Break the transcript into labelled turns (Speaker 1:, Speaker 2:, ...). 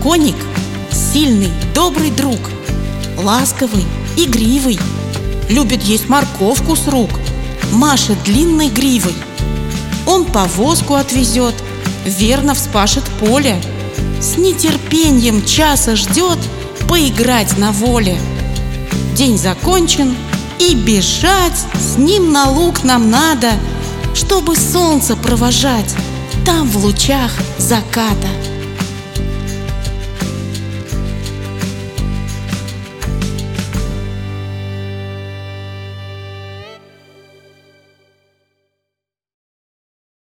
Speaker 1: коник — сильный, добрый друг, ласковый, игривый, любит есть морковку с рук, машет длинной гривой. Он повозку отвезет, верно вспашет поле, с нетерпением часа ждет поиграть на воле. День закончен, и бежать с ним на луг нам надо, чтобы солнце провожать там в лучах заката.